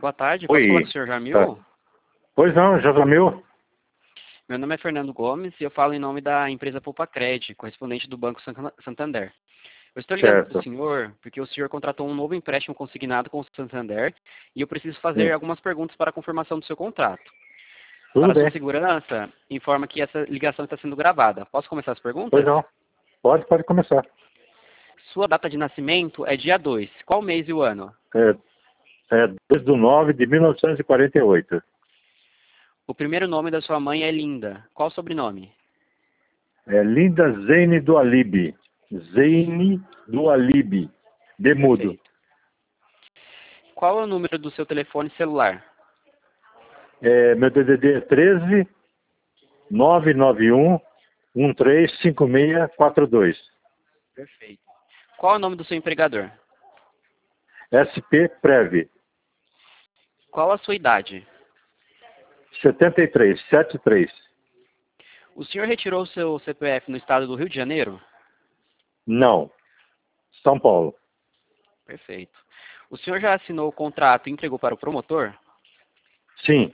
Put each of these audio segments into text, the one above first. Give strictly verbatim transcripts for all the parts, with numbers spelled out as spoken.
boa tarde. Posso falar Oi. com o senhor Jamil? Tá. Pois não, Jamil. Meu nome é Fernando Gomes e eu falo em nome da empresa Poupa-Cred, correspondente do Banco San- Santander. Eu estou ligando para o Certo. senhor porque o senhor contratou um novo empréstimo consignado com o Santander e eu preciso fazer Sim. algumas perguntas para a confirmação do seu contrato. Tudo Para bem. sua segurança, informa que essa ligação está sendo gravada. Posso começar as Pois perguntas? não. Pode, pode começar. Sua data de nascimento é dia dois. Qual mês e o ano? É, é dois de nove de mil novecentos e quarenta e oito. O primeiro nome da sua mãe é Linda. Qual o sobrenome? É Linda Zene do Alibe. Zene do Alibe. Demudo. Perfeito. Qual é o número do seu telefone celular? É, meu D D D é treze nove nove um um três cinco seis quatro dois. Perfeito. Qual é o nome do seu empregador? S P Prev. Qual a sua idade? setenta e três, setenta e três. O senhor retirou o seu C P F no estado do Rio de Janeiro? Não. São Paulo. Perfeito. O senhor já assinou o contrato e entregou para o promotor? Sim.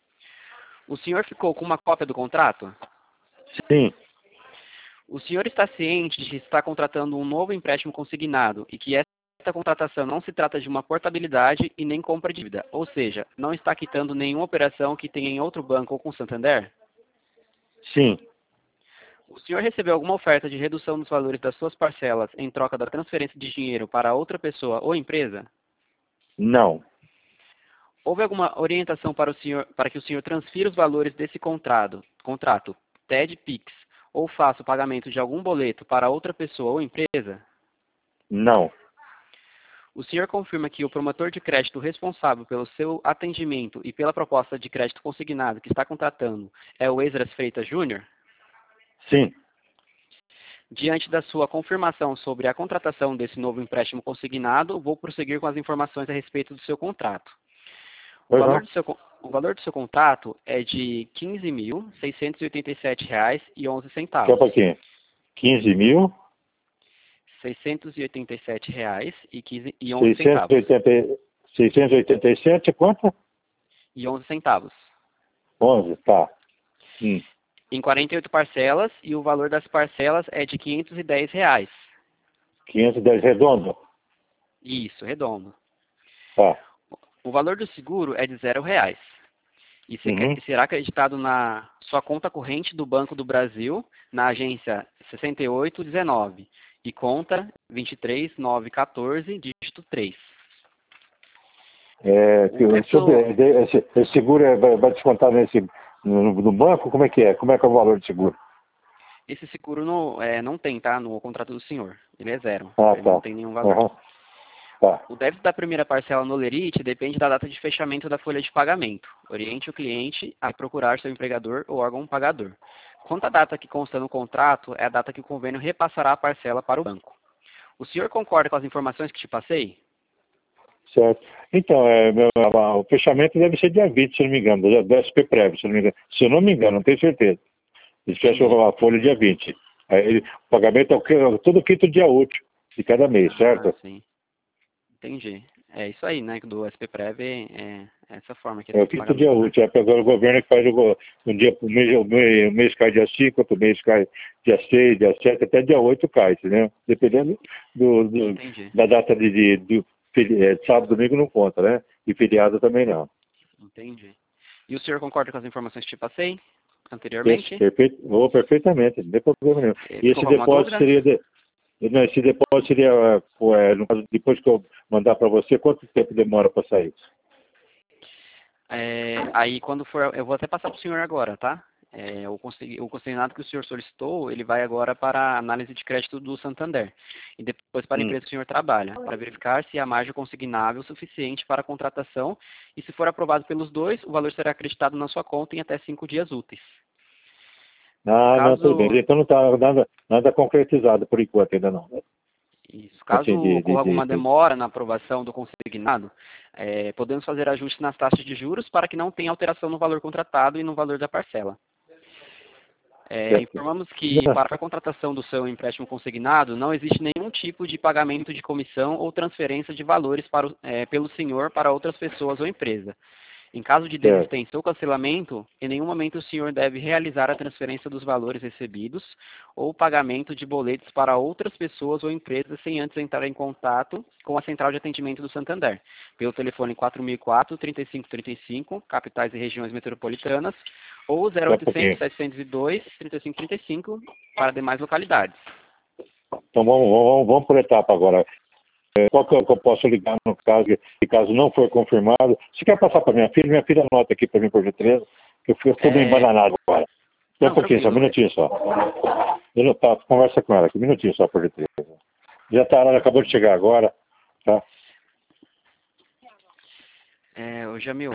O senhor ficou com uma cópia do contrato? Sim. O senhor está ciente de estar contratando um novo empréstimo consignado e que esta contratação não se trata de uma portabilidade e nem compra de dívida, ou seja, não está quitando nenhuma operação que tenha em outro banco ou com Santander? Sim. O senhor recebeu alguma oferta de redução dos valores das suas parcelas em troca da transferência de dinheiro para outra pessoa ou empresa? Não. Houve alguma orientação para, o senhor, para que o senhor transfira os valores desse contrato, contrato T E D Pix, ou faça o pagamento de algum boleto para outra pessoa ou empresa? Não. O senhor confirma que o promotor de crédito responsável pelo seu atendimento e pela proposta de crédito consignado que está contratando é o Esdras Freitas Júnior? Sim. Diante da sua confirmação sobre a contratação desse novo empréstimo consignado, vou prosseguir com as informações a respeito do seu contrato. O Pois valor não. do seu, o valor do seu contrato é de quinze mil seiscentos e oitenta e sete reais e onze Só um centavos. pouquinho. quinze mil seiscentos e oitenta e sete reais e quinze e onze seiscentos e centavos. oitenta seiscentos e oitenta e sete, quanto? E onze centavos. onze, tá. Hum. Em quarenta e oito parcelas e o valor das parcelas é de quinhentos e dez reais. quinhentos e dez redondo? Isso, redondo. Tá. O valor do seguro é de zero reais. E se- Uhum. será acreditado na sua conta corrente do Banco do Brasil, na agência sessenta e oito dezenove e conta vinte e três mil novecentos e quatorze, dígito três. É, que- O deixa eu resto, ver, de- esse, esse seguro é, vai vai descontar nesse, no, no banco? Como é que é? Como é que é o valor do seguro? esse seguro no, é, não tem, tá? No contrato do senhor. Ele é zero. Ah, Ele não tá. tem nenhum valor. Uhum. Tá. O débito da primeira parcela no Lerite depende da data de fechamento da folha de pagamento. Oriente o cliente a procurar seu empregador ou órgão pagador. Quanto à data que consta no contrato, é a data que o convênio repassará a parcela para o banco. O senhor concorda com as informações que te passei? Certo. Então, é, meu- a- o fechamento deve ser dia vinte, se eu não me engano, do do S P Prev, se eu não me engano. Se eu não me engano, não tenho certeza. Eles Entendi. fecham a folha dia vinte. Aí, ele- o pagamento é o que- todo quinto dia útil de cada mês, Ah, certo? sim. Entendi. É isso aí, né? Do S P Prev é, é essa forma que é É o feito o quinto dia pagamento, né? útil. É pegar o governo que faz o, go- um dia, o mês, o mês, o mês cai dia cinco, outro mês cai dia seis, dia sete, até dia oito cai, entendeu? Dependendo do, do- Entendi. da data de, de, do feri- é, sábado, domingo não conta, né? E feriado também não. Entendi. E o senhor concorda com as informações que te passei Esse, anteriormente? perfeito, vou perfeitamente, não tem problema nenhum. Eh, E Ficou esse com alguma depósito dúvida? seria, de, não, esse depósito seria, é, pô, é, no caso, depois que eu mandar para você, quanto tempo demora para sair? É, aí quando for, eu vou até passar para o senhor agora, tá? É, o, consi- o consignado que o senhor solicitou, ele vai agora para a análise de crédito do Santander e depois para a Hum. empresa que o senhor trabalha, para verificar se há margem consignável suficiente para a contratação e se for aprovado pelos dois, o valor será acreditado na sua conta em até cinco dias úteis. Ah, não, tudo bem. Caso, Então não está nada, nada concretizado por enquanto ainda não. isso, Assim, caso de, de, ocorra de, alguma de- demora na aprovação do consignado, é, podemos fazer ajustes nas taxas de juros para que não tenha alteração no valor contratado e no valor da parcela. É, informamos que para a contratação do seu empréstimo consignado não existe nenhum tipo de pagamento de comissão ou transferência de valores para o, é, pelo senhor para outras pessoas ou empresa. Em caso de desistência ou cancelamento, em nenhum momento o senhor deve realizar a transferência dos valores recebidos ou pagamento de boletos para outras pessoas ou empresas sem antes entrar em contato com a Central de Atendimento do Santander, pelo telefone quatro mil e quatro, trinta e cinco trinta e cinco, capitais e regiões metropolitanas, ou zero oitocentos, setecentos e dois, trinta e cinco trinta e cinco para demais localidades. Então vamos, vamos, vamos por etapa agora. Qual que eu, que eu posso ligar no caso, que caso não for confirmado? Se quer passar para minha filha, minha filha anota aqui para mim por gentileza, que eu estou é... bem embananado agora. Só um pouquinho, só um minutinho só. Eu não, tá, conversa com ela aqui, um minutinho só por gentileza. Já tá, ela acabou de chegar agora, tá? É, ô Jamil.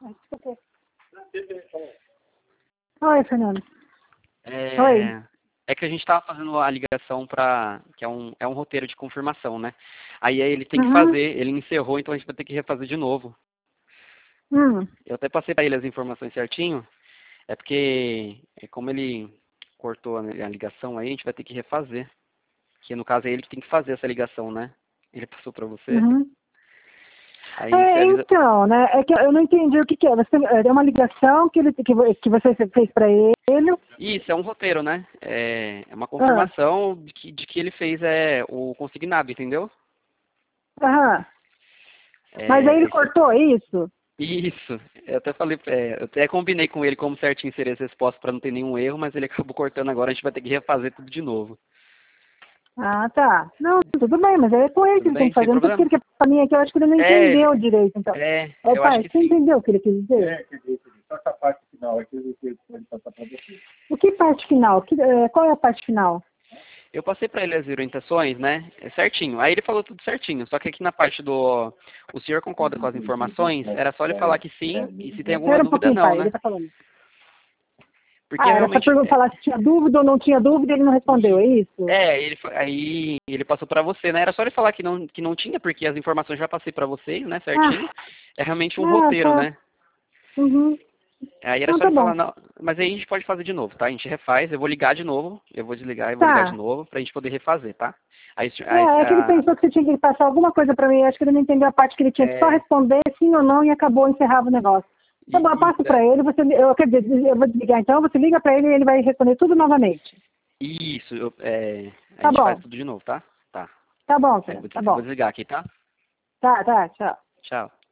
Oi, Fernando. É... Oi. É que a gente estava fazendo a ligação para... que é um, é um roteiro de confirmação, né? Aí ele tem que Uhum. fazer, ele encerrou, então a gente vai ter que refazer de novo. Hum. Eu até passei para ele as informações certinho, é porque, é como ele cortou a, a ligação aí, a gente vai ter que refazer. Que no caso é ele que tem que fazer essa ligação, né? Ele passou para você. Uhum. Aí É, avisa... então, né? É que eu não entendi o que, que é. Você, é uma ligação que, ele, que, que você fez para ele. Isso, é um roteiro, né? É, é uma confirmação ah. de, que, de que ele fez é, o consignado, entendeu? Aham. É, Mas aí ele esse... cortou isso? Isso. Eu até falei, é, eu até combinei com ele como certinho seria essa resposta para não ter nenhum erro, mas ele acabou cortando agora, a gente vai ter que refazer tudo de novo. Ah, tá. Não, tudo bem, mas é com ele que Tudo ele bem? tem que fazer. Sem Não sei problema? porque ele quer pra mim aqui, eu acho que ele não É, entendeu ele... direito, então. É, Ô, eu pai, acho que você sim. entendeu o que ele quis dizer? É, entendi. Só essa parte final aqui ele pode passar para você. O que parte final? Que, é, qual é a parte final? Eu passei para ele as orientações, né? É certinho. Aí ele falou tudo certinho. Só que aqui na parte do... O senhor concorda com as informações? Era só ele falar que sim, e se tem alguma Espera um dúvida, pouquinho, não, pai, né? ele tá falando. Porque Ah, era só realmente... pra eu falar se tinha dúvida ou não tinha dúvida, ele não respondeu, é isso? É, ele, aí ele passou para você, né? Era só ele falar que não, que não tinha, porque as informações já passei para vocês, né? Certinho. Ah, É realmente um ah, roteiro, tá. né? Uhum. Aí era Então só tá ele bom. falar, não, mas aí a gente pode fazer de novo, tá? A gente refaz, eu vou ligar de novo, eu vou desligar e vou ligar de Tá. novo pra gente poder refazer, tá? Aí, aí É, é que ele a, pensou que você tinha que passar alguma coisa pra mim, acho que ele não entendeu a parte que ele tinha que só é, responder sim ou não e acabou, encerrava o negócio. Tá bom, eu passo pra ele, você, eu, quer dizer, eu vou desligar então, você liga pra ele e ele vai responder tudo novamente. isso, eu, é, a Tá gente faz bom, tudo de novo, tá? Tá. tá bom, Aí eu filho, vou, tá des- eu vou bom. desligar aqui, tá? Tá, tá, tchau. Tchau.